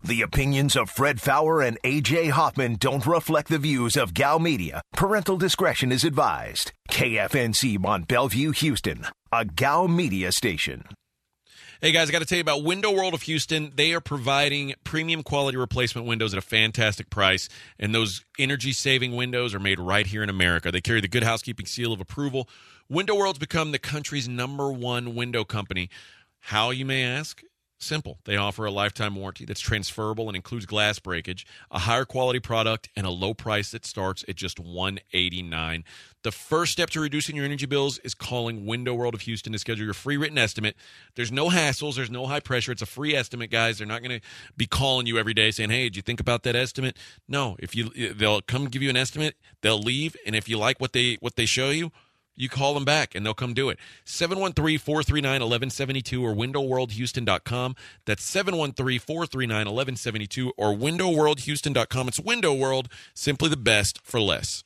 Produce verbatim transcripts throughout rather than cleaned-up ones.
The opinions of Fred Fowler and A J Hoffman don't reflect the views of Gal Media. Parental discretion is advised. K F N C Mont Bellevue, Houston, a Gal Media station. Hey, guys, I got to tell you about Window World of Houston. They are providing premium quality replacement windows at a fantastic price, and those energy-saving windows are made right here in America. They carry the Good Housekeeping seal of approval. Window World's become the country's number one window company. How, you may ask? Simple. They offer a lifetime warranty that's transferable and includes glass breakage, a higher quality product, and a low price that starts at just one hundred eighty-nine dollars. The first step to reducing your energy bills is calling Window World of Houston to schedule your free written estimate. There's no hassles. There's no high pressure. It's a free estimate, guys. They're not going to be calling you every day saying, hey, did you think about that estimate? No. If you, they'll come give you an estimate. They'll leave, and if you like what they what they show you, you call them back, and they'll come do it. seven one three, four three nine, one one seven two or window world houston dot com. That's seven one three, four three nine, one one seven two or window world houston dot com. It's Window World, simply the best for less.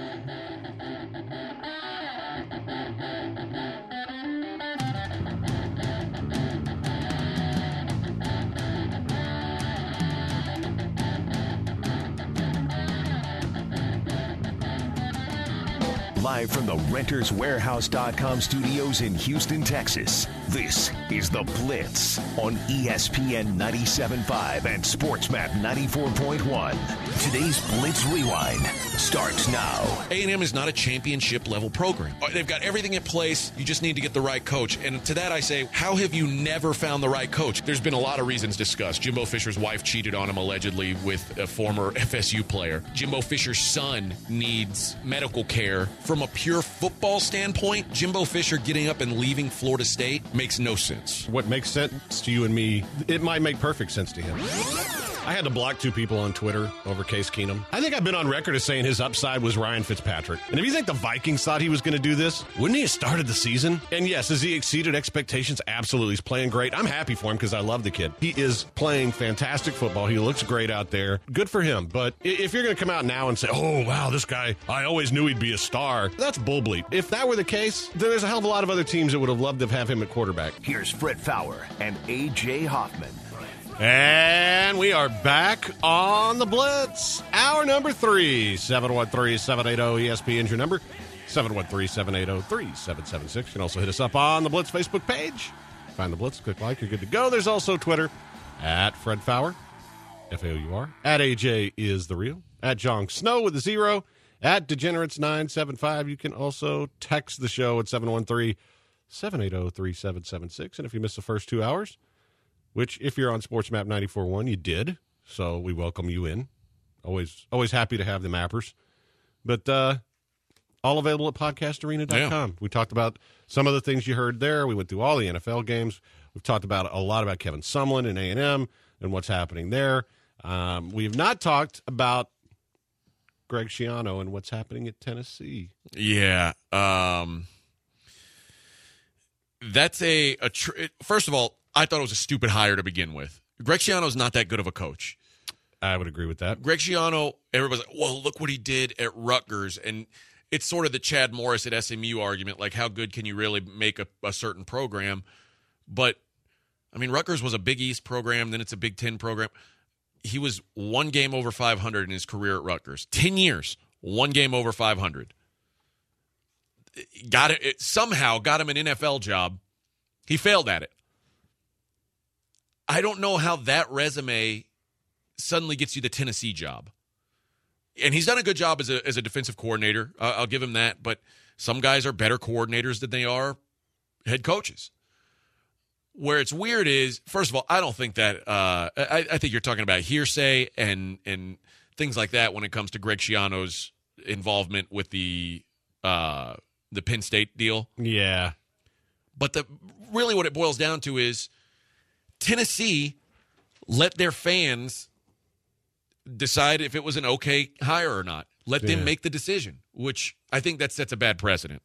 Live from the Renters Warehouse dot com studios in Houston, Texas, this is The Blitz on E S P N ninety-seven point five and SportsMap ninety-four point one. Today's Blitz Rewind starts now. A and M is not a championship-level program. They've got everything in place. You just need to get the right coach. And to that I say, how have you never found the right coach? There's been a lot of reasons discussed. Jimbo Fisher's wife cheated on him, allegedly, with a former F S U player. Jimbo Fisher's son needs medical care. From a pure football standpoint, Jimbo Fisher getting up and leaving Florida State makes no sense. What makes sense to you and me, it might make perfect sense to him. I had to block two people on Twitter over Case Keenum. I think I've been on record as saying his upside was Ryan Fitzpatrick. And if you think the Vikings thought he was going to do this, wouldn't he have started the season? And yes, has he exceeded expectations? Absolutely. He's playing great. I'm happy for him because I love the kid. He is playing fantastic football. He looks great out there. Good for him. But if you're going to come out now and say, oh, wow, this guy, I always knew he'd be a star, that's bull bleep. If that were the case, then there's a hell of a lot of other teams that would have loved to have him at quarterback. Here's Fred Fowler and A J Hoffman. And we are back on the Blitz. Hour number three, seven one three, seven eight zero, E S P N's your number, seven one three, seven eight zero, three seven seven six. You can also hit us up on the Blitz Facebook page. Find the Blitz, click like, you're good to go. There's also Twitter, at Fred Fowler, F A O U R, at A J is the real, at Jong Snow with a zero, at Degenerates nine seven five. You can also text the show at seven one three, seven eight zero, three seven seven six. And if you missed the first two hours, which, if you're on SportsMap ninety-four point one, you did. So we welcome you in. Always always happy to have the mappers. But uh, all available at podcast arena dot com. Yeah. We talked about some of the things you heard there. We went through all the N F L games. We've talked about a lot about Kevin Sumlin and A and M and what's happening there. Um, we have not talked about Greg Schiano and what's happening at Tennessee. Yeah. Um, that's a, a tr- – first of all, I thought it was a stupid hire to begin with. Greg Schiano's not that good of a coach. I would agree with that. Greg Schiano, everybody's like, well, look what he did at Rutgers. And it's sort of the Chad Morris at S M U argument, like how good can you really make a, a certain program? But, I mean, Rutgers was a Big East program, then it's a Big Ten program. He was one game over five hundred in his career at Rutgers. Ten years, one game over five hundred. Got it, it somehow got him an N F L job. He failed at it. I don't know how that resume suddenly gets you the Tennessee job. And he's done a good job as a as a defensive coordinator. Uh, I'll give him that. But some guys are better coordinators than they are head coaches. Where it's weird is, first of all, I don't think that uh, – I, I think you're talking about hearsay and and things like that when it comes to Greg Schiano's involvement with the uh, the Penn State deal. Yeah. But the really what it boils down to is – Tennessee let their fans decide if it was an okay hire or not. Let yeah. them make the decision, which I think that sets a bad precedent.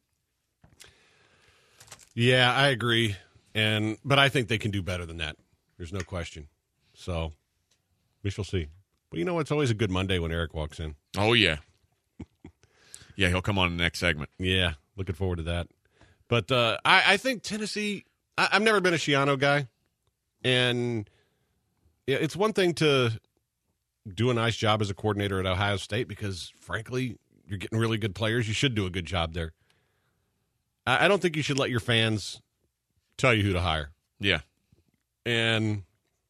Yeah, I agree. And but I think they can do better than that. There's no question. So we shall see. But you know, it's always a good Monday when Eric walks in. Oh, yeah. Yeah, he'll come on in the next segment. Yeah, looking forward to that. But uh, I, I think Tennessee, I, I've never been a Schiano guy. And Yeah, it's one thing to do a nice job as a coordinator at Ohio State because, frankly, you're getting really good players. You should do a good job there. I, I don't think you should let your fans tell you who to hire. Yeah. And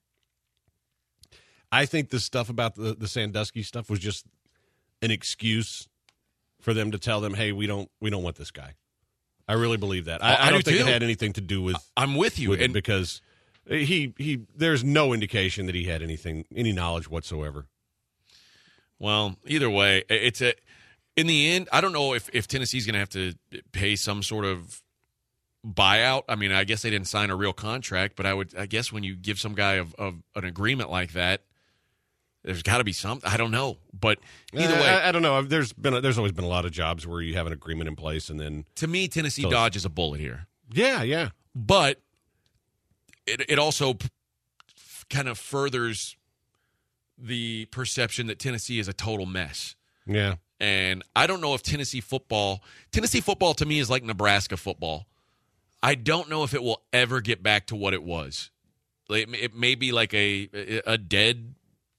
I think the stuff about the, the Sandusky stuff was just an excuse for them to tell them, hey, we don't we don't want this guy. I really believe that. I, I, I don't do think too. it had anything to do with I'm with you. with and because he he there's no indication that he had anything any knowledge whatsoever. Well, either way, it's a in the end, I don't know if, if Tennessee's going to have to pay some sort of buyout. I mean, I guess they didn't sign a real contract, but I would I guess when you give some guy of, of an agreement like that, there's got to be something. I don't know, but either uh, way, I, I don't know. There's been a, there's always been a lot of jobs where you have an agreement in place, and then to me, Tennessee so, dodges a bullet here. Yeah, yeah, but it it also p- kind of furthers the perception that Tennessee is a total mess. yeah. And I don't know if Tennessee football, Tennessee football to me is like Nebraska football. I don't know if it will ever get back to what it was. It, it may be like a a dead.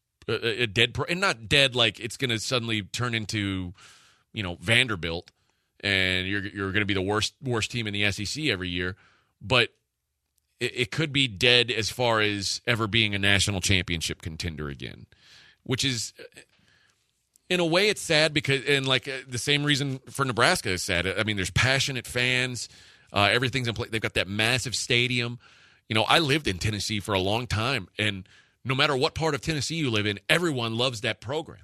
A dead pro, and not dead like it's going to suddenly turn into, you know, Vanderbilt, and you're you're going to be the worst worst team in the S E C every year. But it, it could be dead as far as ever being a national championship contender again, which is, in a way, it's sad because, and like uh, the same reason for Nebraska is sad. I mean, there's passionate fans, uh, everything's in place. They've got that massive stadium. You know, I lived in Tennessee for a long time, and no matter what part of Tennessee you live in, everyone loves that program.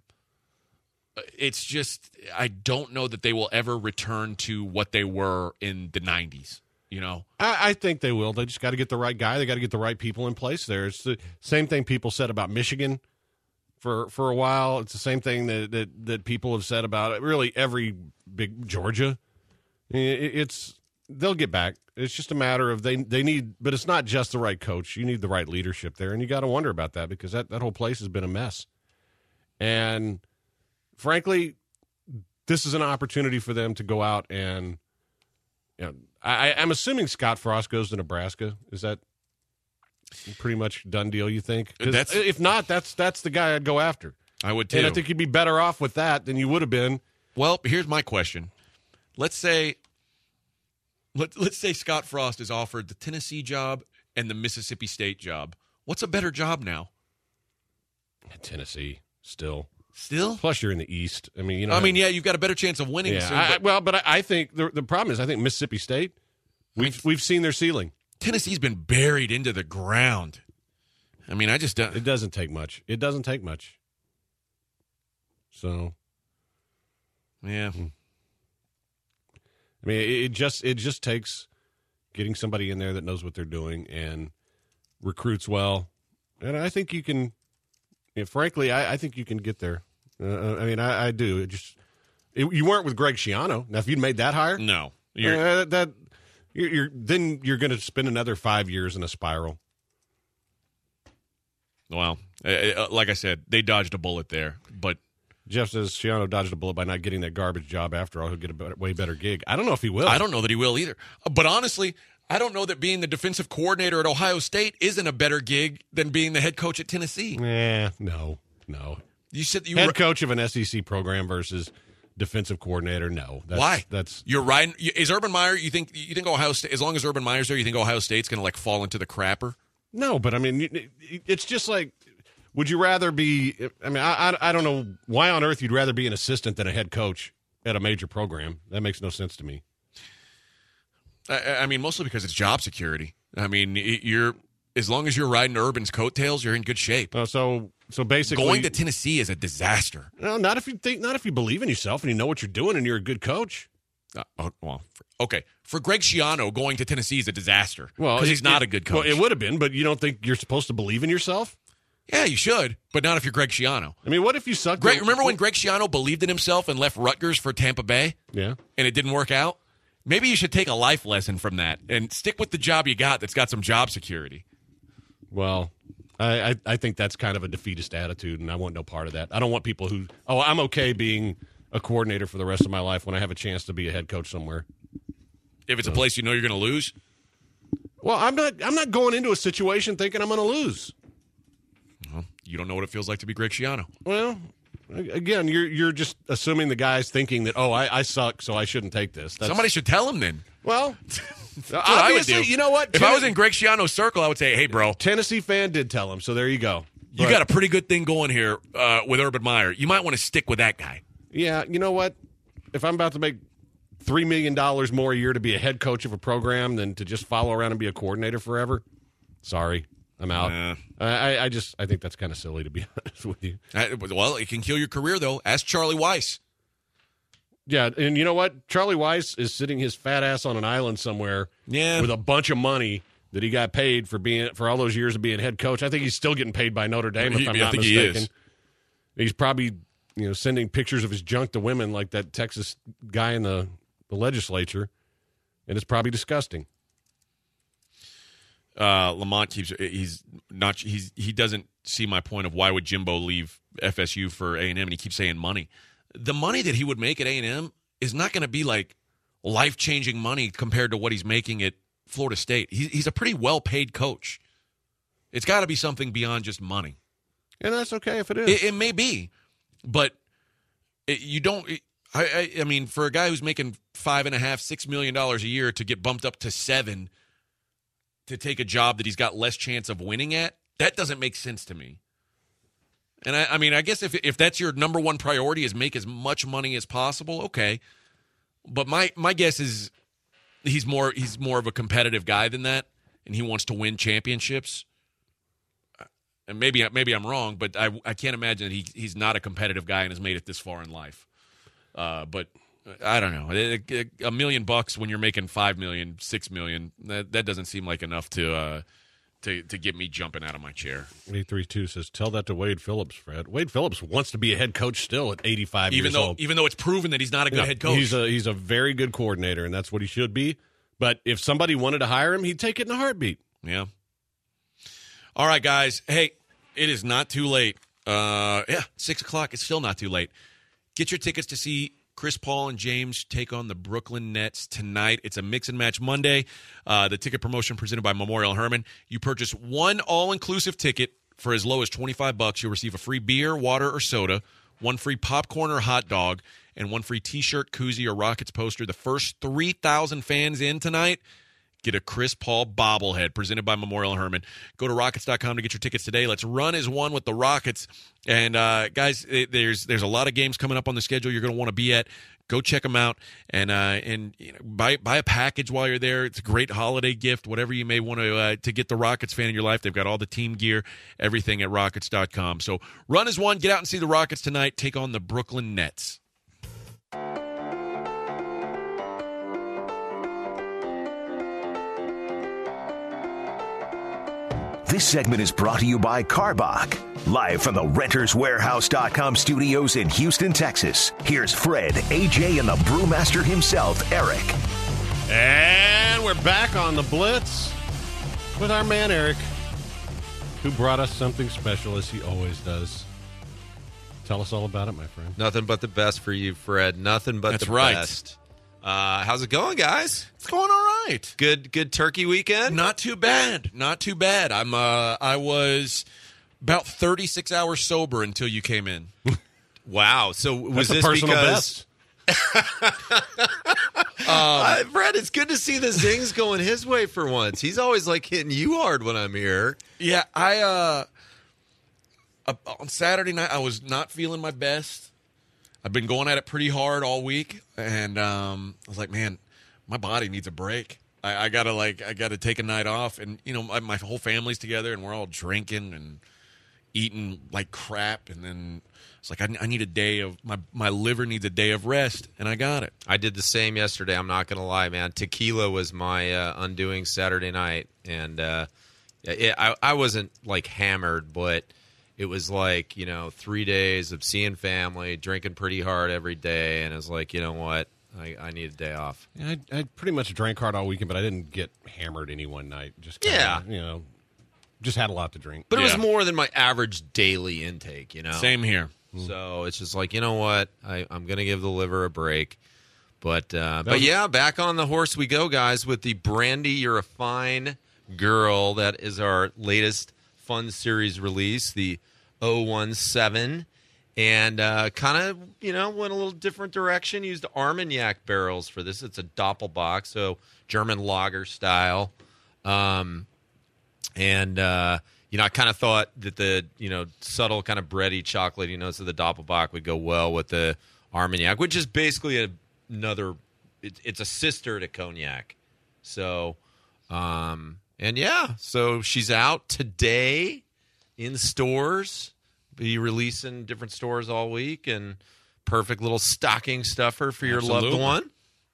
It's just, I don't know that they will ever return to what they were in the nineties, you know? I, I think they will. They just got to get the right guy. They got to get the right people in place there. It's the same thing people said about Michigan for for a while. It's the same thing that, that, that people have said about really every big Georgia. It, it's they'll get back. It's just a matter of they they need, but it's not just the right coach. You need the right leadership there, and you got to wonder about that because that, that whole place has been a mess. And frankly, this is an opportunity for them to go out and, you know, I, I'm assuming Scott Frost goes to Nebraska. Is that pretty much done deal, you think? 'Cause That's, if not, that's that's the guy I'd go after. I would too. And I think you'd be better off with that than you would have been. Well, here's my question. Let's say let, let's say Scott Frost is offered the Tennessee job and the Mississippi State job. What's a better job now? Tennessee, still. Still? Plus, you're in the East. I mean, you know. I mean, yeah, you've got a better chance of winning. Yeah, soon, I, but well, but I, I think the the problem is, I think Mississippi State, we've we've seen their ceiling. Tennessee's been buried into the ground. I mean, I just don't. It doesn't take much. It doesn't take much. So, yeah. I mean, it, it just it just takes getting somebody in there that knows what they're doing and recruits well, and I think you can. You know, frankly, I, I think you can get there. Uh, I mean, I, I do. It just it, you weren't with Greg Schiano. Now, if you'd made that hire, No. you're, uh, that you're, you're then you're going to spend another five years in a spiral. Well, uh, like I said, they dodged a bullet there, but Jeff says Schiano dodged a bullet by not getting that garbage job. After all, he'll get a better, way better gig. I don't know if he will. I don't know that he will either. But honestly, I don't know that being the defensive coordinator at Ohio State isn't a better gig than being the head coach at Tennessee. Eh, no, no. You said you Head were, coach of an S E C program versus defensive coordinator. No, that's, why? That's You're right. Is Urban Meyer? You think you think Ohio State? As long as Urban Meyer's there, you think Ohio State's going to like fall into the crapper? no. But I mean, it's just like, would you rather be? I mean, I, I I don't know why on earth you'd rather be an assistant than a head coach at a major program. That makes no sense to me. I, I mean, mostly because it's job security. I mean, you're as long as you're riding Urban's coattails, you're in good shape. Uh, so so basically, Going to Tennessee is a disaster. no, not if you think, not if you believe in yourself and you know what you're doing and you're a good coach. Uh, oh, well, for, okay. For Greg Schiano, going to Tennessee is a disaster. Well, because it- he's not it- a good coach. Well, it would have been, but you don't think you're supposed to believe in yourself? Yeah, you should, but not if you're Greg Schiano. I mean, what if you suck? Greg, remember when Greg Schiano believed in himself and left Rutgers for Tampa Bay, Yeah. and it didn't work out? Maybe you should take a life lesson from that and stick with the job you got that's got some job security. Well, I, I, I think that's kind of a defeatist attitude, and I want no part of that. I don't want people who, oh, I'm okay being a coordinator for the rest of my life when I have a chance to be a head coach somewhere. If it's a place you know you're going to lose, Well, I'm not I'm not going into a situation thinking I'm going to lose. You don't know what it feels like to be Greg Schiano. Well, again, you're you're just assuming the guy's thinking that, oh, I, I suck, so I shouldn't take this. That's, Somebody should tell him then. Well, That's what I would do. You know what? If Ten- I was in Greg Schiano's circle, I would say, hey, bro. Tennessee fan did tell him, so there you go. You But- got a pretty good thing going here uh, with Urban Meyer. You might want to stick with that guy. Yeah, you know what? If I'm about to make three million dollars more a year to be a head coach of a program than to just follow around and be a coordinator forever, sorry, I'm out. Nah. I, I just I think that's kind of silly, to be honest with you. Uh, Well, it can kill your career, though. Ask Charlie Weiss. Yeah, and you know what? Charlie Weiss is sitting his fat ass on an island somewhere Yeah. with a bunch of money that he got paid for being for all those years of being head coach. I think he's still getting paid by Notre Dame, if He- I'm I not think he mistaken. is. He's probably, you know, sending pictures of his junk to women like that Texas guy in the, the legislature, and it's probably disgusting. Uh, Lamont keeps he's not he's he doesn't see my point of why would Jimbo leave F S U for A and M, and he keeps saying money. The money that he would make at A and M is not going to be like life changing money compared to what he's making at Florida State. He, he's a pretty well paid coach. It's got to be something beyond just money. And that's okay if it is. It, it may be, but it, you don't. It, I, I I mean, for a guy who's making five and a half, six million dollars a year to get bumped up to seven. To take a job that he's got less chance of winning at, that doesn't make sense to me. And I, I mean, I guess if if that's your number one priority is make as much money as possible, okay. But my my guess is he's more he's more of a competitive guy than that, and he wants to win championships. And maybe maybe I'm wrong, but I I can't imagine that he he's not a competitive guy and has made it this far in life. Uh, but. I don't know. A million bucks when you're making five million, six million. That that doesn't seem like enough to uh, to to get me jumping out of my chair. eight three two says, tell that to Wade Phillips, Fred. Wade Phillips wants to be a head coach still at eighty-five Even years though old. even though it's proven that he's not a good Yeah, head coach. He's a he's a very good coordinator, and that's what he should be. But if somebody wanted to hire him, he'd take it in a heartbeat. Yeah. All right, guys. Hey, it is not too late. Uh, yeah, six o'clock. It's still not too late. Get your tickets to see Chris Paul and James take on the Brooklyn Nets tonight. It's a mix and match Monday. Uh, the ticket promotion presented by Memorial Hermann. You purchase one all-inclusive ticket for as low as twenty-five bucks. You'll receive a free beer, water, or soda, one free popcorn or hot dog, and one free T-shirt, koozie, or Rockets poster. The first three thousand fans in tonight get a Chris Paul bobblehead presented by Memorial Hermann. Go to rockets dot com to get your tickets today. Let's run as one with the Rockets. And, uh, guys, it, there's there's a lot of games coming up on the schedule you're going to want to be at. Go check them out and uh, and you know, buy buy a package while you're there. It's a great holiday gift, whatever you may want to uh, to get the Rockets fan in your life. They've got all the team gear, everything at rockets dot com. So run as one. Get out and see the Rockets tonight. Take on the Brooklyn Nets. This segment is brought to you by Carbach. Live from the renters warehouse dot com studios in Houston, Texas. Here's Fred, A J, and the brewmaster himself, Eric. And we're back on the Blitz with our man, Eric, who brought us something special, as he always does. Tell us all about it, my friend. Nothing but the best for you, Fred. Nothing but That's the right. best. Uh, how's it going, guys? It's going all right. Good, good turkey weekend. Not too bad. Not too bad. I'm. Uh, I was about thirty-six hours sober until you came in. Wow. So was That's a this personal because best. uh, Fred? It's good to see the zings going his way for once. He's always like hitting you hard when I'm here. Yeah, I. Uh, uh, on Saturday night, I was not feeling my best. I've been going at it pretty hard all week, and um, I was like, man, my body needs a break. I, I gotta like, I gotta take a night off, and you know, my, my whole family's together, and we're all drinking and eating like crap, and then it's like, I, I need a day of my my liver needs a day of rest, and I got it. I did the same yesterday. I'm not going to lie, man. Tequila was my uh, undoing Saturday night, and uh, it, I, I wasn't like hammered, but it was like, you know, three days of seeing family, drinking pretty hard every day, and it was like, you know what, I, I need a day off. I, I pretty much drank hard all weekend, but I didn't get hammered any one night. Just kinda, Yeah. you know, just had a lot to drink. But it Yeah. was more than my average daily intake, you know? Same here. So it's just like, you know what, I, I'm going to give the liver a break. But, uh, but yeah, back on the horse we go, guys, with the Brandy, You're a Fine Girl. That is our latest Fun Series release, the oh one seven. And uh, kind of, you know, went a little different direction. Used Armagnac barrels for this. It's a Doppelbock, so German lager style. Um, and, uh, you know, I kind of thought that the, you know, subtle kind of bready, chocolatey notes of the Doppelbock would go well with the Armagnac, which is basically a, another, it, it's a sister to Cognac. So, um, and yeah, so she's out today in stores. Be releasing different stores all week, and perfect little stocking stuffer for your Absolutely. loved one.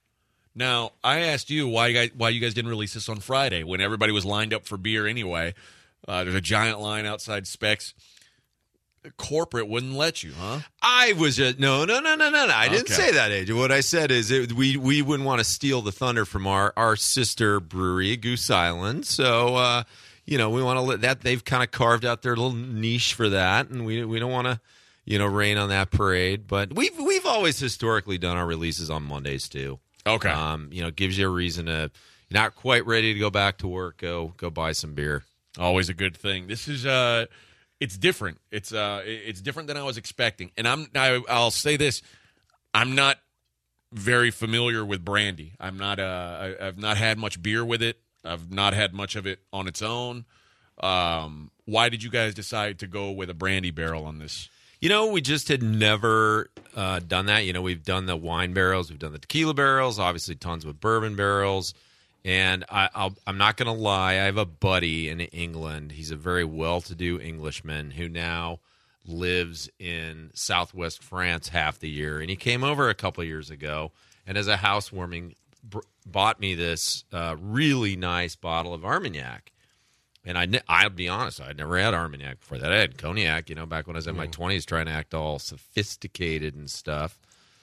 Now, I asked you why you guys why you guys didn't release this on Friday when everybody was lined up for beer anyway. Uh, there's a giant line outside Specs. Corporate wouldn't let you, huh? I was just no, no, no, no, no, no. I didn't Okay. say that, Agent. What I said is it, we we wouldn't want to steal the thunder from our our sister brewery, Goose Island. So. Uh, You know, we want to let that. They've kind of carved out their little niche for that, and we we don't want to, you know, rain on that parade. But we've we've always historically done our releases on Mondays too. Okay. Um, you know, it gives you a reason to, you're not quite ready to go back to work. Go go buy some beer. Always a good thing. This is uh, it's different. It's uh, it's different than I was expecting. And I'm I, I'll say this, I'm not very familiar with brandy. I'm not uh, I, I've not had much beer with it. I've not had much of it on its own. Um, why did you guys decide to go with a brandy barrel on this? You know, we just had never uh, done that. You know, we've done the wine barrels, we've done the tequila barrels, obviously tons with bourbon barrels. And I, I'll, I'm not going to lie, I have a buddy in England. He's a very well-to-do Englishman who now lives in southwest France half the year. And he came over a couple of years ago, and as a housewarming, br- bought me this uh, really nice bottle of Armagnac. And I, ne- I'll be honest, I'd never had Armagnac before that. I had Cognac, you know, back when I was in my twenties trying to act all sophisticated and stuff.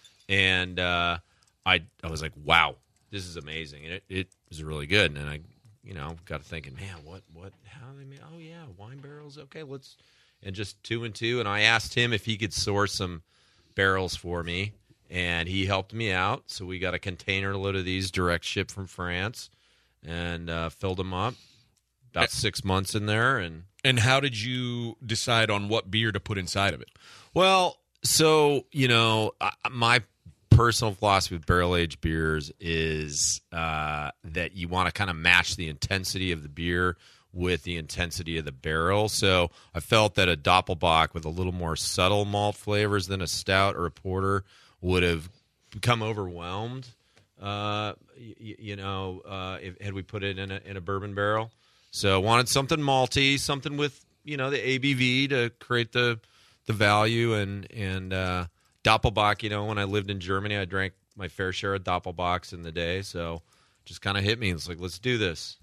And uh, I I was like, wow, this is amazing. And it, it was really good. And I, you know, got to thinking, man, what, what, how do they make, oh, yeah, wine barrels, okay, let's, and just two and two. And I asked him if he could source some barrels for me. And he helped me out, so we got a container load of these direct ship from France, and uh, filled them up. About six months in there, and And how did you decide on what beer to put inside of it? well, so you know, I, my personal philosophy with barrel aged beers is uh, that you want to kind of match the intensity of the beer with the intensity of the barrel. So I felt that a Doppelbock with a little more subtle malt flavors than a stout or a porter would have become overwhelmed, uh, y- you know, uh, if, had we put it in a, in a bourbon barrel. So wanted something malty, something with, you know, the A B V to create the the value. And, and uh, Doppelbock, you know, when I lived in Germany, I drank my fair share of Doppelbocks in the day. So just kind of hit me. It's like, let's do this.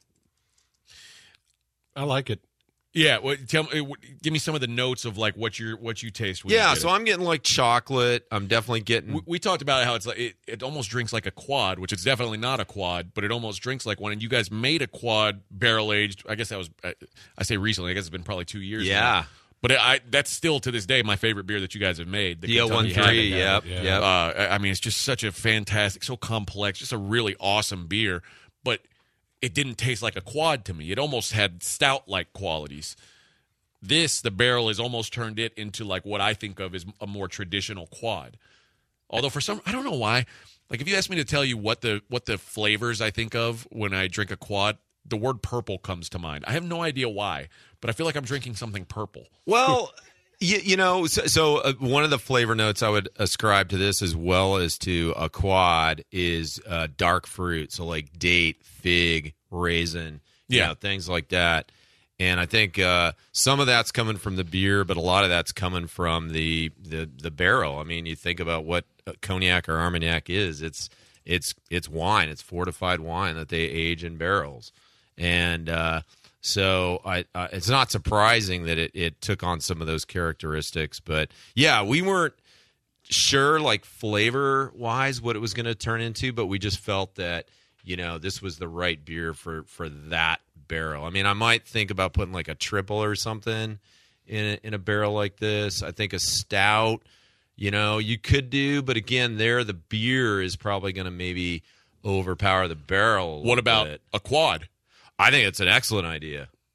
I like it. Yeah, well, tell me, uh, give me some of the notes of like what you what you taste. When Yeah, you get so it. I'm getting like chocolate. I'm definitely getting... We, we talked about how it's like it, it almost drinks like a quad, which it's definitely not a quad, but it almost drinks like one. And you guys made a quad barrel aged. I guess that was I, I say recently. I guess it's been probably two years. Yeah. now. But it, I that's still to this day my favorite beer that you guys have made. The D O Kentucky thirteen, Habit. yep, Yeah. yep. Uh, I I mean, it's just such a fantastic, so complex, just a really awesome beer. But it didn't taste like a quad to me. It almost had stout-like qualities. This, the barrel, has almost turned it into like what I think of as a more traditional quad. Although for some, I don't know why. Like if you ask me to tell you what the what the flavors I think of when I drink a quad, the word purple comes to mind. I have no idea why, but I feel like I'm drinking something purple. Well, you, you know, so, so uh, one of the flavor notes I would ascribe to this as well as to a quad is uh, dark fruit. So like date, fig, raisin, you Yeah. know, things like that. And I think uh, some of that's coming from the beer, but a lot of that's coming from the, the, the barrel. I mean, you think about what Cognac or Armagnac is. It's it's it's wine. It's fortified wine that they age in barrels. And uh, so I, uh, it's not surprising that it, it took on some of those characteristics. But, yeah, we weren't sure, like, flavor-wise what it was going to turn into, but we just felt that, you know, this was the right beer for, for that barrel. I mean, I might think about putting like a triple or something in a, in a barrel like this. I think a stout, you know, you could do, but again, there the beer is probably going to maybe overpower the barrel. a What little about bit. a quad? I think it's an excellent idea.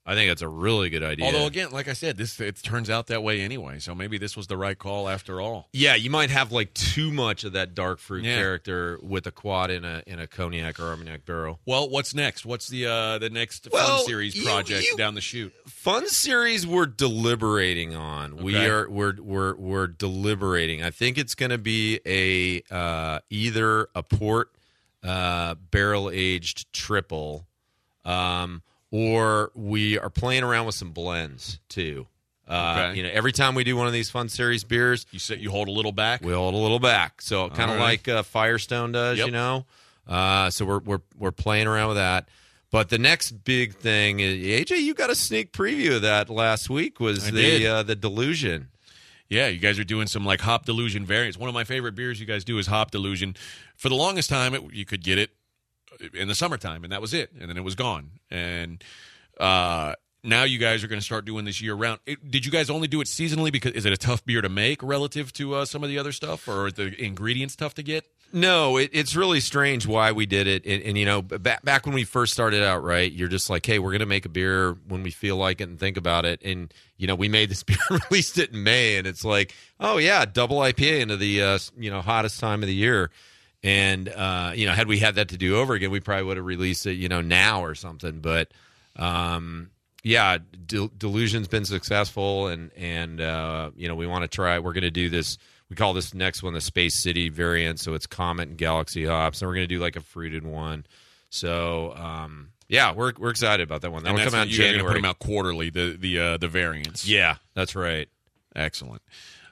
I think that's a really good idea. Although, again, like I said, this it turns out that way anyway, so maybe this was the right call after all. Yeah, you might have like too much of that dark fruit Yeah. character with a quad in a in a cognac or Armagnac barrel. Well, what's next? What's the uh, the next Well, fun series you- project you- down the chute? Fun series we're deliberating on. We Okay. are we're we're we're deliberating. I think it's going to be a uh, either a port uh, barrel aged triple, um, or we are playing around with some blends too. Uh, Okay. You know, every time we do one of these fun series beers, You said you hold a little back. we hold a little back. So kind of right. like uh, Firestone does, Yep. you know. Uh, so we're we're we're playing around with that. But the next big thing is, A J, you got a sneak preview of that last week. Was I the did. uh, the Delusion? Yeah, you guys are doing some like hop delusion variants. One of my favorite beers you guys do is hop delusion. For the longest time, it, you could get it in the summertime, and that was it, and then it was gone. And uh, now you guys are going to start doing this year round. It, did you guys only do it seasonally? Because is it a tough beer to make relative to uh, some of the other stuff, or are the ingredients tough to get? No, it, it's really strange why we did it. And, and you know, back back when we first started out, right? You're just like, hey, we're going to make a beer when we feel like it and think about it. And you know, we made this beer, released it in May, and it's like, oh yeah, double I P A into the uh, you know hottest time of the year. And uh, you know, had we had that to do over again, we probably would have released it, you know, now or something. But um, yeah, Del- Delusion's been successful, and and uh, you know, we want to try. We're going to do this. We call this next one the Space City variant, so it's Comet and Galaxy hops, and we're going to do like a fruited one. So um, yeah, we're we're excited about that one. That'll And that's come out what in you guys are January. gonna put them out quarterly. The the uh, the variants. Yeah, that's right. Excellent.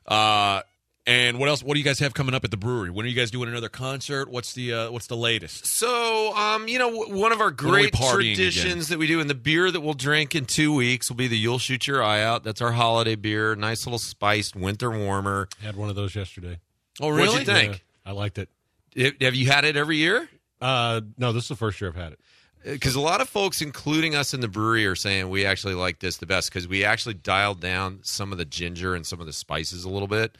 Uh, and what else? What do you guys have coming up at the brewery? When are you guys doing another concert? What's the uh, what's the latest? So, um, you know, w- one of our are we great partying traditions that we do, and the beer that we'll drink in two weeks will be the You'll Shoot Your Eye Out. That's our holiday beer. Nice little spiced winter warmer. Had one of those yesterday. Oh, What'd you think? Yeah, I liked it. It- have you had it every year? Uh, no, this is the first year I've had it. Because a lot of folks, including us in the brewery, are saying we actually like this the best because we actually dialed down some of the ginger and some of the spices a little bit.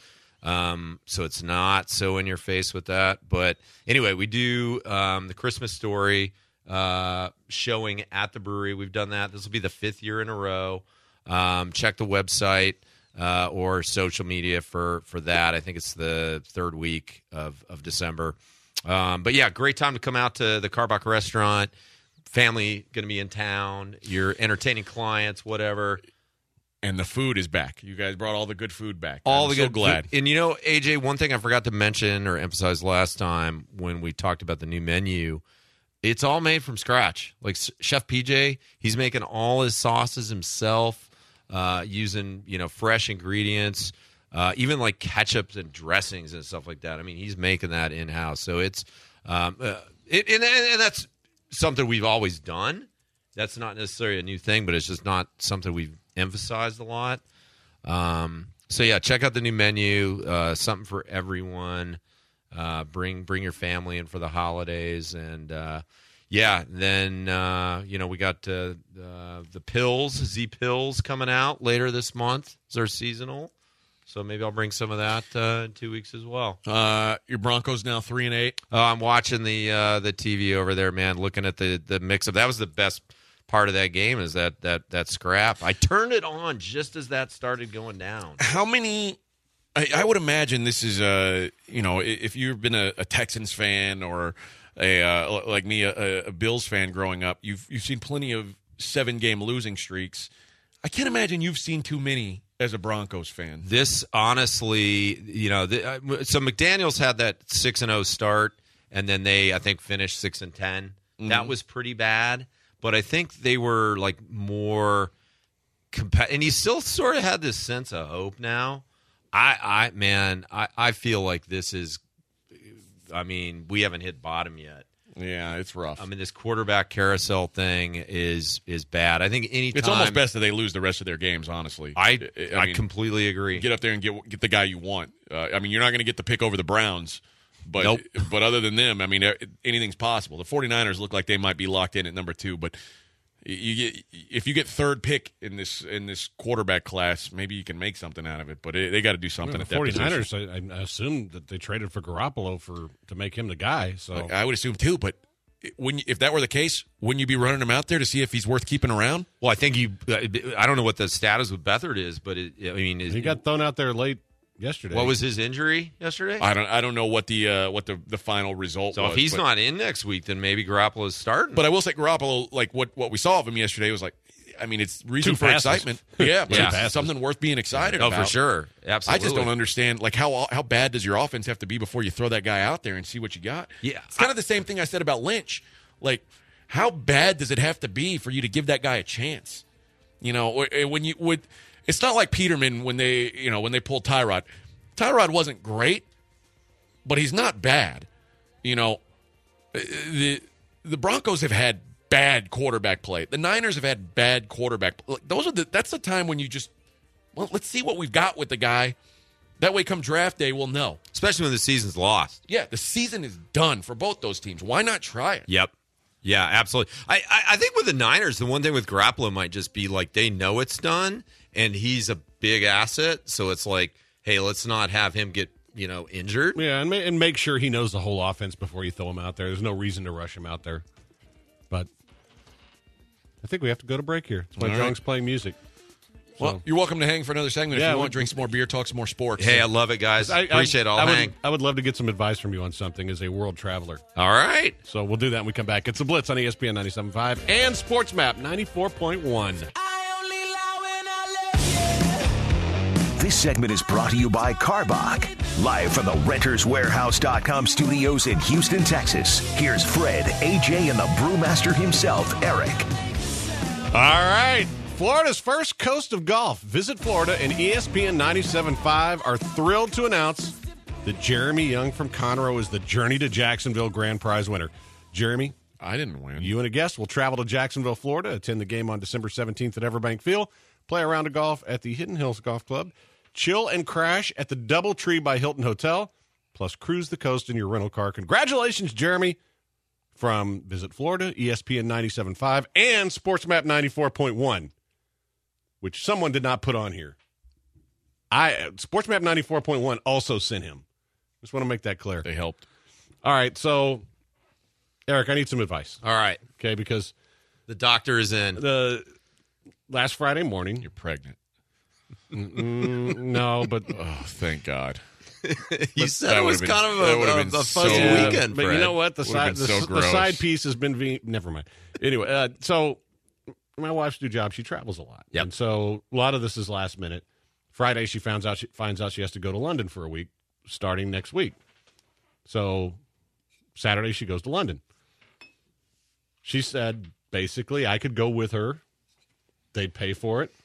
Um, so it's not so in your face with that. But anyway, we do um, the Christmas Story uh, showing at the brewery. We've done that. This will be the fifth year in a row. Um, check the website uh, or social media for, for that. I think it's the third week of, of December. Um, but yeah, great time to come out to the Karbach restaurant. Family going to be in town. You're entertaining clients, whatever. And the food is back. You guys brought all the good food back. All I'm the so good glad. food. And you know, A J, one thing I forgot to mention or emphasize last time when we talked about the new menu, it's all made from scratch. Like Chef P J, he's making all his sauces himself, uh, using you know fresh ingredients, uh, even like ketchups and dressings and stuff like that. I mean, he's making that in house. So it's um, uh, it, and, and that's something we've always done. That's not necessarily a new thing, but it's just not something we've emphasized a lot. Um, so yeah, check out the new menu. Uh, something for everyone. Uh, bring bring your family in for the holidays, and uh, yeah, then uh, you know we got uh, uh, the pills, Z pills coming out later this month. It's our seasonal, so maybe I'll bring some of that uh, in two weeks as well. Uh, your Broncos now three and eight. Oh, I'm watching the uh, the T V over there, man. Looking at the the mix up. That was the best part of that game. Is that that that scrap? I turned it on just as that started going down. How many? I, I would imagine this is uh you know, if you've been a, a Texans fan or a uh, like me a, a Bills fan growing up, you've you've seen plenty of seven game losing streaks. I can't imagine you've seen too many as a Broncos fan. This honestly, you know, the, uh, so McDaniels had that six and zero start, and then they I think finished six and ten. Mm-hmm. That was pretty bad, but I think they were like more compa- and he still sort of had this sense of hope now. I, I man, I, I feel like this is. I mean, we haven't hit bottom yet. Yeah, it's rough. I mean, this quarterback carousel thing is is bad. I think any it's almost best that they lose the rest of their games. Honestly, I I, I mean, completely agree. get up there and get get the guy you want. Uh, I mean, you're not going to get the pick over the Browns, but Nope. but other than them, I mean, anything's possible. The 49ers look like they might be locked in at number two, but you get if you get third pick in this in this quarterback class, maybe you can make something out of it. But it, they got to do something Well, at the that 49ers, position. I, I assume that they traded for Garoppolo for to make him the guy. So I would assume too, but when you, if that were the case, wouldn't you be running him out there to see if he's worth keeping around? Well, I think you. I don't know what the status with Beathard is, but it, I mean, is, He got thrown out there late yesterday. what was his injury yesterday? I don't I don't know what the uh, what the, the final result so was. if he's but, not in next week, then maybe Garoppolo's starting. but I will say Garoppolo, like what, what we saw of him yesterday was like, I mean, it's reason Two for passes. excitement. Yeah, but Yeah. it's passes. something worth being excited oh, about. for sure, absolutely. I just don't understand, like how how bad does your offense have to be before you throw that guy out there and see what you got? Yeah. it's kind of the same thing I said about Lynch. Like, how bad does it have to be for you to give that guy a chance? You know, or- or when you would, it's not like Peterman when they you know when they pulled Tyrod. Tyrod wasn't great, but he's not bad. You know, the the Broncos have had bad quarterback play. The Niners have had bad quarterback play. Those are the that's the time when you just well, let's see what we've got with the guy. That way, come draft day, we'll know. especially when the season's lost. Yeah, the season is done for both those teams. Why not try it? Yep. Yeah, absolutely. I, I, I think with the Niners, the one thing with Garoppolo might just be like they know it's done, and he's a big asset. So it's like, hey, let's not have him get you know injured. Yeah, and, ma- and make sure he knows the whole offense before you throw him out there. There's no reason to rush him out there. But I think we have to go to break here. That's why All John's right. playing music. Well, you're welcome to hang for another segment if Yeah, you we- want. Drink some more beer, talk some more sports. Hey, I love it, guys. I, Appreciate it. I'll I would, hang. I would love to get some advice from you on something as a world traveler. All right. So we'll do that when we come back. It's The Blitz on E S P N ninety-seven point five and Sports Map ninety-four point one. This segment is brought to you by Carbach. Live from the Renters Warehouse dot com studios in Houston, Texas. Here's Fred, A J, and the brewmaster himself, Eric. All right. Florida's first coast of golf. Visit Florida and E S P N ninety-seven point five are thrilled to announce that Jeremy Young from Conroe is the Journey to Jacksonville Grand Prize winner. Jeremy, I didn't win. you and a guest will travel to Jacksonville, Florida, attend the game on December seventeenth at Everbank Field, play a round of golf at the Hidden Hills Golf Club, chill and crash at the Doubletree by Hilton Hotel, plus cruise the coast in your rental car. Congratulations, Jeremy, from Visit Florida, E S P N ninety-seven point five, and Sports Map ninety-four point one, which someone did not put on here. I Sports Map ninety-four point one also sent him. Just want to make that clear. They helped. All right, so, Eric, I need some advice, All right. okay, because The doctor is in. the last Friday morning, You're pregnant. mm, no, but Oh, thank God. You said that it was would've been- kind of that a, would've a, been a fuzzy so- Yeah, weekend, but Fred. you know what? The Would've side been the, so s- the gross. side piece has been ve- never mind. Anyway, uh, so my wife's new job, she travels a lot, Yep. and so a lot of this is last minute. Friday, she finds out she finds out she has to go to London for a week, starting next week. So Saturday, she goes to London. She said basically I could go with her. They'd pay for it,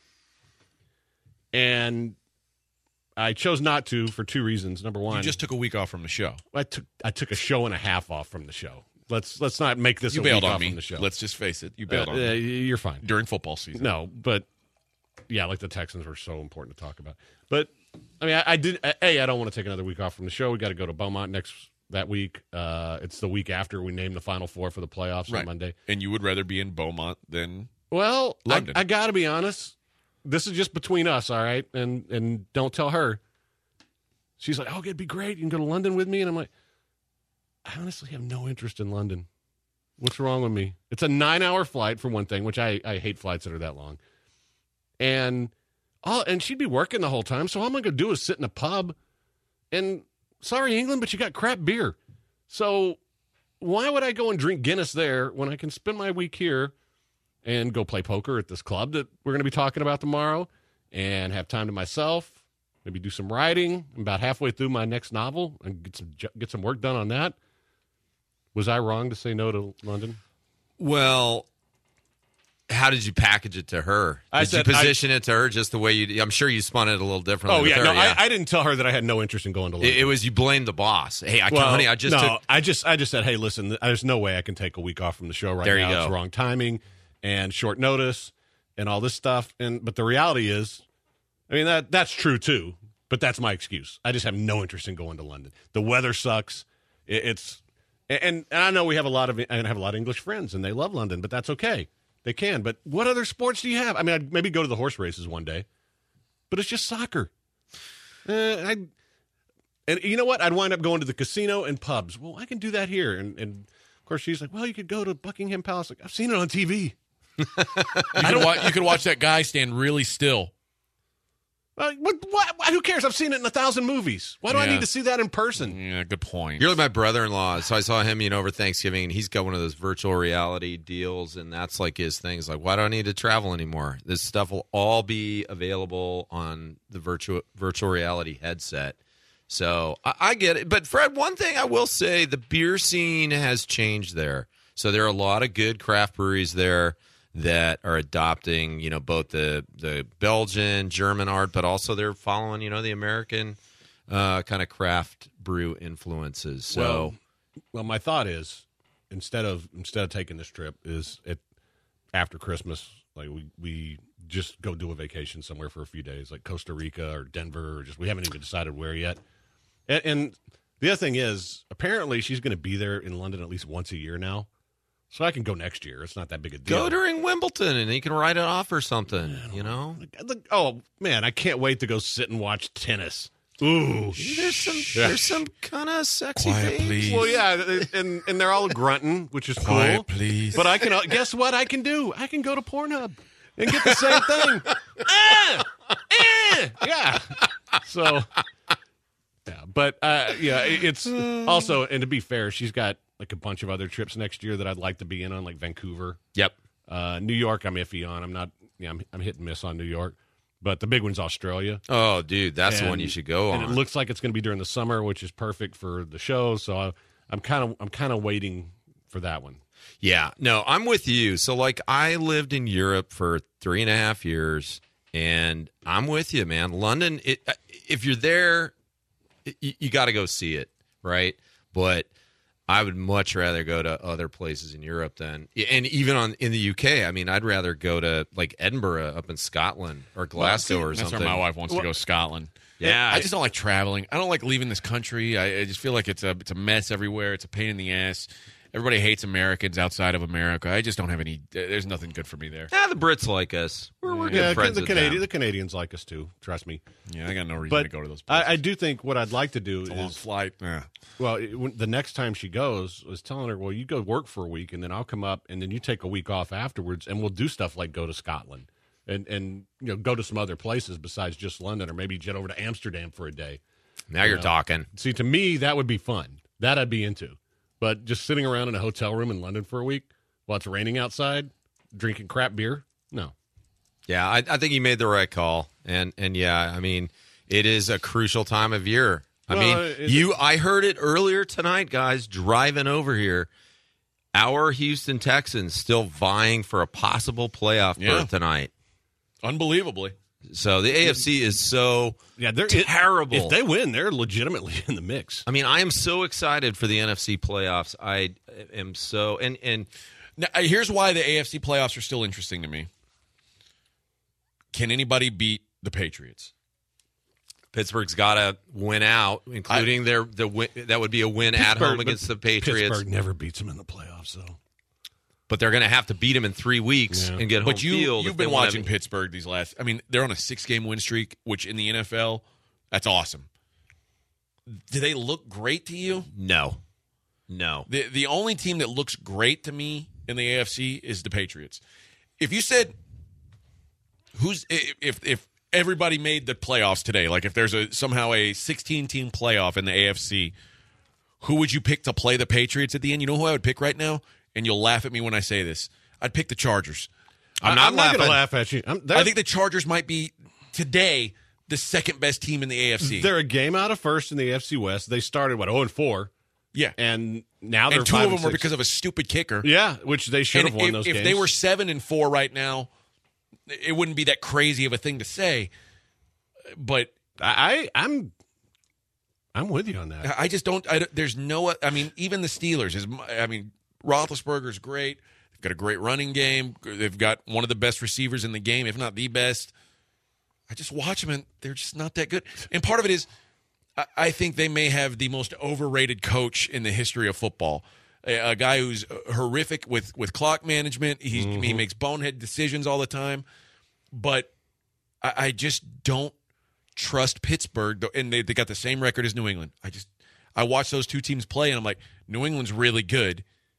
and I chose not to for two reasons. Number one, You just took a week off from the show. I took I took a show and a half off from the show. Let's let's not make this You a bailed week on off me. from the show. Let's just face it. You bailed Uh, on uh, me you're fine. during football season. No, but yeah, like the Texans were so important to talk about. But I mean, I, I did. A, I don't want to take another week off from the show. We got to go to Beaumont next that week. Uh, it's the week after we name the Final Four for the playoffs Right. on Monday. And you would rather be in Beaumont than Well, I, London. I got to be honest. This is just between us, all right? And and don't tell her. She's like, oh, it'd be great. You can go to London with me. And I'm like, I honestly have no interest in London. What's wrong with me? It's a nine-hour flight, for one thing, which I, I hate flights that are that long. And oh, and she'd be working the whole time. So all I'm going to do is sit in a pub. And sorry, England, but you got crap beer. So why would I go and drink Guinness there when I can spend my week here and go play poker at this club that we're going to be talking about tomorrow and have time to myself, maybe do some writing. I'm about halfway through my next novel and get some get some work done on that. Was I wrong to say no to London? Well, how did you package it to her? Did I said- you position it to her just the way you? I'm sure you spun it a little differently. Oh, with yeah. her, No, I, I didn't tell her that I had no interest in going to London. It, it was you blamed the boss. Hey, I can't, Well, honey. I just no, took. I just I just said, hey, listen, there's no way I can take a week off from the show right There you now. It's go. wrong timing and short notice and all this stuff. And but the reality is, I mean that that's true too. But that's my excuse. I just have no interest in going to London. The weather sucks. It, it's and and I know we have a lot of I have a lot of English friends and they love London, but that's okay. They can. But what other sports do you have? I mean, I'd maybe go to the horse races one day, but it's just soccer. Uh, I. And you know what? I'd wind up going to the casino and pubs. Well, I can do that here. And, and Of course, she's like, well, you could go to Buckingham Palace. Like, I've seen it on T V. You could, watch, you could watch that guy stand really still. Uh, what, what, who cares? I've seen it in a thousand movies. Why do I Yeah. need to see that in person? Yeah, good point. You're like my brother-in-law, so I saw him, you know, over Thanksgiving, and he's got one of those virtual reality deals, and that's like his thing. It's like, why do I need to travel anymore? This stuff will all be available on the virtual virtual reality headset. So I, I get it. But Fred, one thing I will say, the beer scene has changed there. So there are a lot of good craft breweries there that are adopting, you know, both the the Belgian, German art, but also they're following, you know, the American uh, kind of craft brew influences. So, Well, well, my thought is instead of instead of taking this trip is it after Christmas, like we we just go do a vacation somewhere for a few days, like Costa Rica or Denver, or just we haven't even decided where yet. And, and the other thing is, apparently she's going to be there in London at least once a year now. So I can go next year. It's not that big a deal. go during Wimbledon and you can write it off or something, you know? Oh, man, I can't wait to go sit and watch tennis. Ooh. There's some Yeah. there's some kind of sexy Quiet, babes. please. Well, yeah, and and they're all grunting, which is Quiet, cool. please. But I can guess what I can do? I can go to Pornhub and get the same thing. eh, eh, yeah. So, yeah, but uh, yeah, it- it's also, and to be fair, she's got like a bunch of other trips next year that I'd like to be in on, like Vancouver, Yep. uh, New York. I'm iffy on. I'm not. Yeah, I'm, I'm hit and miss on New York, but the big one's Australia. Oh, dude, that's the one And- you should go And on. it looks like it's going to be during the summer, which is perfect for the show. So I, I'm kind of I'm kind of waiting for that one. Yeah, no, I'm with you. So, like, I lived in Europe for three and a half years, and I'm with you, man. London, it, if you're there, it, you, you got to go see it, right? But I would much rather go to other places in Europe than, and even on in the U K. I mean, I'd rather go to like Edinburgh up in Scotland or Glasgow or That's something. where my wife wants to go, Scotland. Yeah, I just don't like traveling. I don't like leaving this country. I, I just feel like it's a it's a mess everywhere. It's a pain in the ass. Everybody hates Americans outside of America. I just don't have any. There's nothing good for me there. Yeah, the Brits like us. We're, we're good Yeah, friends the with Canadian, them. the Canadians like us too. Trust me. Yeah, I got no reason But to go to those places. I, I do think what I'd like to do it's a long is, flight. Yeah. well, it, when, the next time she goes, was telling her, well, you go work for a week, and then I'll come up, and then you take a week off afterwards, and we'll do stuff like go to Scotland, and and you know go to some other places besides just London, or maybe jet over to Amsterdam for a day. Now you're know. talking. See, to me, that would be fun. That I'd be into. But just sitting around in a hotel room in London for a week while it's raining outside, drinking crap beer, no. Yeah, I, I think you made the right call, and and yeah, I mean, it is a crucial time of year. I Well, mean, it- you, I heard it earlier tonight, guys, driving over here. Our Houston Texans still vying for a possible playoff Yeah. berth tonight. Unbelievably. So the A F C is so Yeah, they're terrible. If they win, they're legitimately in the mix. I mean, I am so excited for the N F C playoffs. I am so and and Now, uh, here's why the A F C playoffs are still interesting to me. Can anybody beat the Patriots? Pittsburgh's got to win out, including their the win, that would be a win at home Pittsburgh- against the Patriots. Pittsburgh never beats them in the playoffs, though. But they're going to have to beat them in three weeks Yeah. and get home But you, field. you've if they been wanna- watching Pittsburgh these last. I mean, they're on a six-game win streak, which in the N F L, that's awesome. Do they look great to you? No, no. The the only team that looks great to me in the A F C is the Patriots. If you said who's if if everybody made the playoffs today, like if there's a somehow a sixteen-team playoff in the A F C, who would you pick to play the Patriots at the end? You know who I would pick right now? And you'll laugh at me when I say this. I'd pick the Chargers. I'm not I'm not going to laughing. laugh at you. I'm, I think the Chargers might be today the second best team in the A F C. they're a game out of first in the A F C West. They started what zero and four, yeah, and now they're and two five of them and were six. because of a stupid kicker. Yeah, which they should And have won if, those if games. they were seven and four right now, it wouldn't be that crazy of a thing to say. But I, I I'm I'm with you on that. I just don't. I, don't- there's no. I mean, even the Steelers is. I mean, Roethlisberger's great. They've got a great running game. They've got one of the best receivers in the game, if not the best. I just watch them, and they're just not that good. And part of it is, I, I think they may have the most overrated coach in the history of football. A, a guy who's horrific with with clock management. He's, Mm-hmm. He makes bonehead decisions all the time. But I, I just don't trust Pittsburgh, and they, they got the same record as New England. I just I watch those two teams play, and I'm like, New England's really good,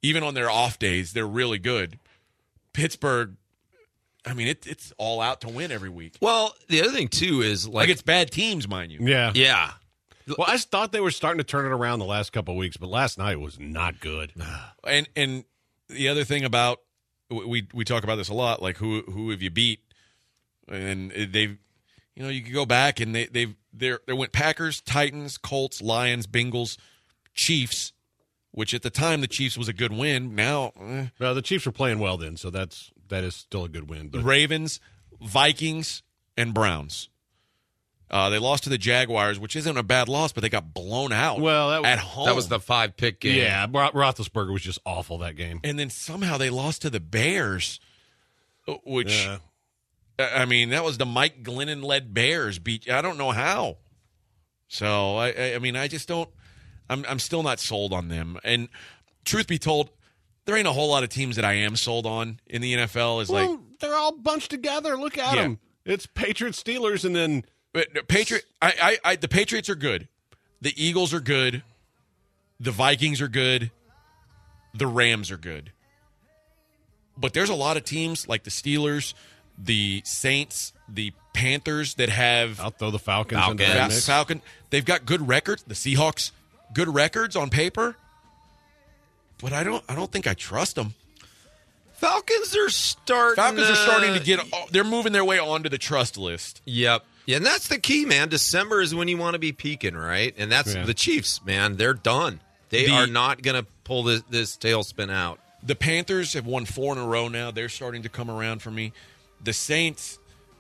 even on their off days, they're really good. Pittsburgh, I mean, it, it's all out to win every week. Well, the other thing, too, is like. Like, it's bad teams, mind you. Yeah. Yeah. Well, I just thought they were starting to turn it around the last couple of weeks, but last night was not good. And and the other thing about we we talk about this a lot, like who who have you beat? And they've, you know, you could go back and they they've they they went Packers, Titans, Colts, Lions, Bengals, Chiefs, which at the time the Chiefs was a good win. Now, eh. Well, the Chiefs were playing well then, so that's that is still a good win. But. Ravens, Vikings, and Browns. Uh, they lost to the Jaguars, which isn't a bad loss, but they got blown out Well, that was- at home. That was the five-pick game. Yeah, Ro- Roethlisberger was just awful that game. And then somehow they lost to the Bears, which, Yeah. I mean, that was the Mike Glennon-led Bears beat. I don't know how. So, I, I, I mean, I just don't, I'm, I'm still not sold on them. And truth be told, there ain't a whole lot of teams that I am sold on in the N F L. Is Well, like, they're all bunched together. Look at Yeah. them. It's Patriots, Steelers, and then but the Patriot, I, I, I, the Patriots are good. The Eagles are good. The Vikings are good. The Rams are good. But there's a lot of teams like the Steelers, the Saints, the Panthers that have I'll throw the Falcons, Falcons. into that Fa- mix. Falcon. They've got good records. The Seahawks, good records on paper. But I don't. I don't think I trust them. Falcons are starting. Falcons are starting to uh, get. They're moving their way onto the trust list. Yep. Yeah, and that's the key, man. December is when you want to be peaking, right? And that's Yeah. the Chiefs, man. They're done. They The- are not going to pull this, this tailspin out. The Panthers have won four in a row now. They're starting to come around for me. The Saints,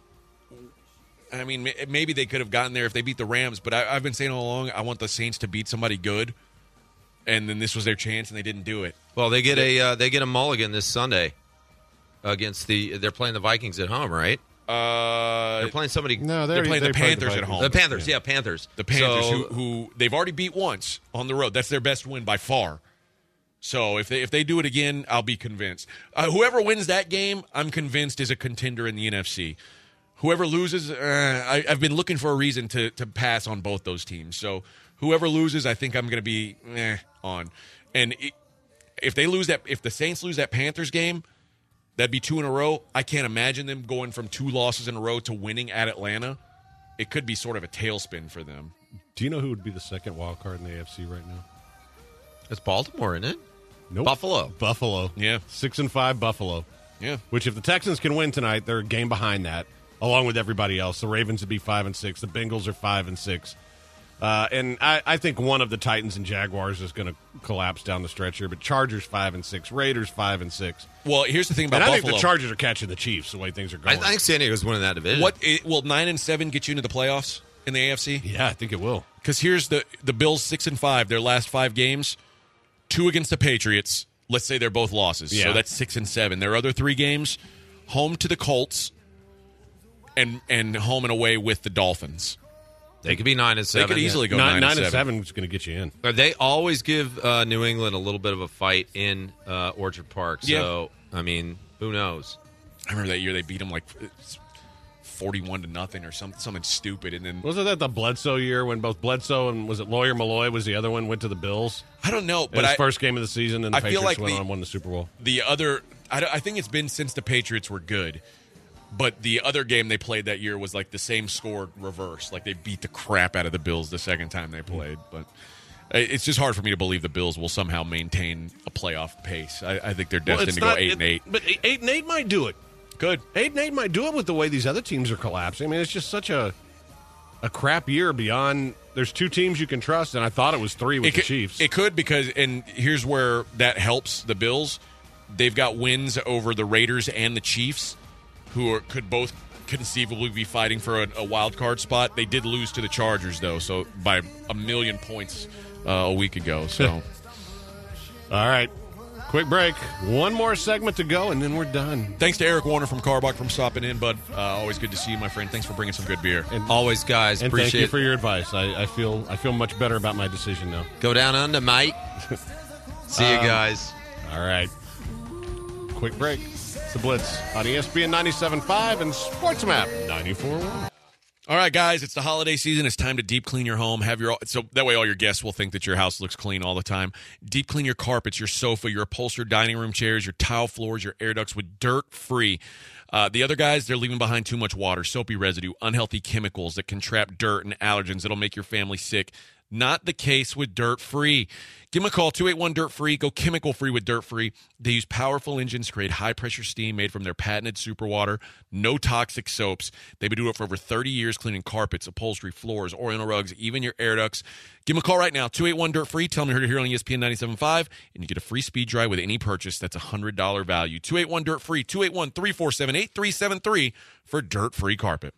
I mean, ma- maybe they could have gotten there if they beat the Rams, but I, I've been saying all along I want the Saints to beat somebody good, and then this was their chance, and they didn't do it. Well, they get a uh, they get a mulligan this Sunday against the. They're playing the Vikings at home, right? Uh, They're playing somebody. No, they're they playing the they played Panthers at Vikings. home. The Panthers, yeah, Panthers. The Panthers, So- who, who they've already beat once on the road. That's their best win by far. So if they if they do it again, I'll be convinced. Uh, whoever wins that game, I'm convinced is a contender in the N F C. Whoever loses, uh, I, I've been looking for a reason to to pass on both those teams. So whoever loses, I think I'm going to be eh, on. And it, if they lose that, if the Saints lose that Panthers game, that'd be two in a row. I can't imagine them going from two losses in a row to winning at Atlanta. It could be sort of a tailspin for them. Do you know who would be the second wild card in the A F C right now? It's Baltimore, isn't it? Nope. Buffalo. Buffalo. Yeah. Six and five Buffalo. Yeah. Which, if the Texans can win tonight, they're a game behind that, along with everybody else. The Ravens would be five and six. The Bengals are five and six. Uh, and I, I think one of the Titans and Jaguars is going to collapse down the stretch here. But Chargers five and six, Raiders five and six. Well, here's the thing about And I Buffalo. think the Chargers are catching the Chiefs the way things are I, going. I think San Diego's winning that division. What it, will nine and seven get you into the playoffs in the A F C? Yeah, I think it will. Because here's the the Bills six and five. Their last five games, two against the Patriots. Let's say they're both losses, Yeah. so that's six and seven. Their other three games, home to the Colts, and and home and away with the Dolphins. They could be nine and seven. They could easily go nine, nine, nine and and seven. seven is going to get you in. Uh, They always give uh, New England a little bit of a fight in uh, Orchard Park. So, I mean, who knows? I remember that year they beat them like forty-one to nothing or something something stupid, and then Wasn't that the Bledsoe year when both Bledsoe and was it Lawyer Malloy was the other one went to the Bills? I don't know, But but his I, first game of the season, and the I feel Patriots like went the- on and won the Super Bowl. the other, I, I think it's been since the Patriots were good, but the other game they played that year was like the same score reverse. Like they beat the crap out of the Bills the second time they played. But it's just hard for me to believe the Bills will somehow maintain a playoff pace. I, I think they're Well, destined it's to go not- eight it- and eight. But eight and eight might do it. Good. Eight and eight might do it with the way these other teams are collapsing. I mean, it's just such a a crap year beyond. There's two teams you can trust, and I thought it was three with It the could, Chiefs. it could because, and here's where that helps the Bills. They've got wins over the Raiders and the Chiefs, who are, could both conceivably be fighting for a, a wild card spot. They did lose to the Chargers, though, so by a million points uh, a week ago. So, All right, quick break. One more segment to go, and then we're done. thanks to Eric Warner from Carbach for stopping in, bud. Uh, always good to see you, my friend. Thanks for bringing some good beer. And, Always, guys. and Appreciate thank you it. for your advice. I, I feel I feel much better about my decision now. Go down under, mate. See you Um, guys. All right, quick break. It's the Blitz on E S P N ninety-seven point five and SportsMap ninety-four point one. All right, guys, it's the holiday season. It's time to deep clean your home. Have your so that way all your guests will think that your house looks clean all the time. Deep clean your carpets, your sofa, your upholstered dining room chairs, your tile floors, your air ducts with dirt-free. Uh, the other guys, they're leaving behind too much water, soapy residue, unhealthy chemicals that can trap dirt and allergens that'll make your family sick. Not the case with Dirt-Free. Give them a call, two eight one, dirt free. Go chemical-free with Dirt-Free. They use powerful engines to create high-pressure steam made from their patented superwater. No toxic soaps. They've been doing it for over thirty years, cleaning carpets, upholstery, floors, oriental rugs, even your air ducts. Give them a call right now, two eight one, dirt free. Tell them you're here on E S P N ninety-seven point five, and you get a free speed dry with any purchase. That's a one hundred dollars value. two eight one, dirt free. two eight one, three four seven, eight three seven three for Dirt-Free Carpet.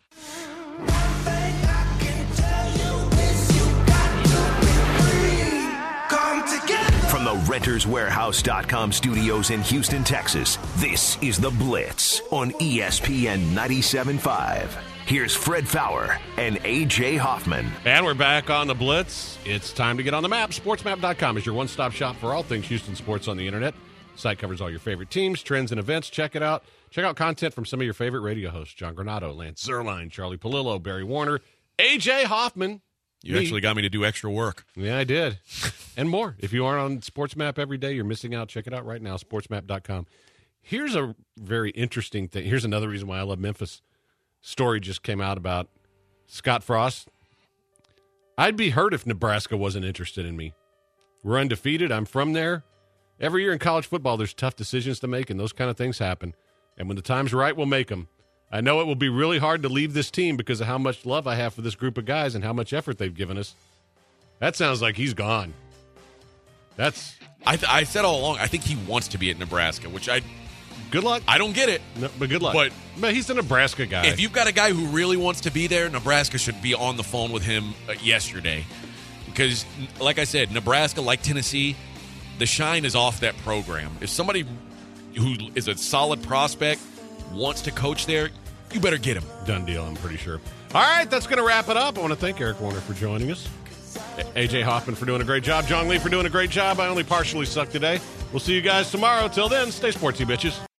From the Renters Warehouse dot com studios in Houston, Texas, this is The Blitz on E S P N ninety-seven point five. Here's Fred Fowler and A J Hoffman. And we're back on The Blitz. It's time to get on the map. sports map dot com is your one-stop shop for all things Houston sports on the internet. The site covers all your favorite teams, trends, and events. Check it out. Check out content from some of your favorite radio hosts, John Granado, Lance Zerline, Charlie Palillo, Barry Warner, A J Hoffman. You Me. actually got me to do extra work. Yeah, I did. And more. If you aren't on SportsMap every day, you're missing out. Check it out right now, sports map dot com. Here's a very interesting thing. Here's another reason why I love Memphis. Story just came out about Scott Frost. I'd be hurt if Nebraska wasn't interested in me. We're undefeated. I'm from there. Every year in college football, there's tough decisions to make, and those kind of things happen. And when the time's right, we'll make them. I know it will be really hard to leave this team because of how much love I have for this group of guys and how much effort they've given us. That sounds like he's gone. That's I, th- I said all along, I think he wants to be at Nebraska, which I good luck. I don't get it. No, but good luck. But, but he's a Nebraska guy. if you've got a guy who really wants to be there, Nebraska should be on the phone with him uh, yesterday. Because, like I said, Nebraska, like Tennessee, the shine is off that program. If somebody who is a solid prospect wants to coach there, you better get him. Done deal, I'm pretty sure. All right, that's going to wrap it up. I want to thank Eric Warner for joining us. A J Hoffman for doing a great job. John Lee for doing a great job. I only partially sucked today. We'll see you guys tomorrow. Till then, stay sportsy, bitches.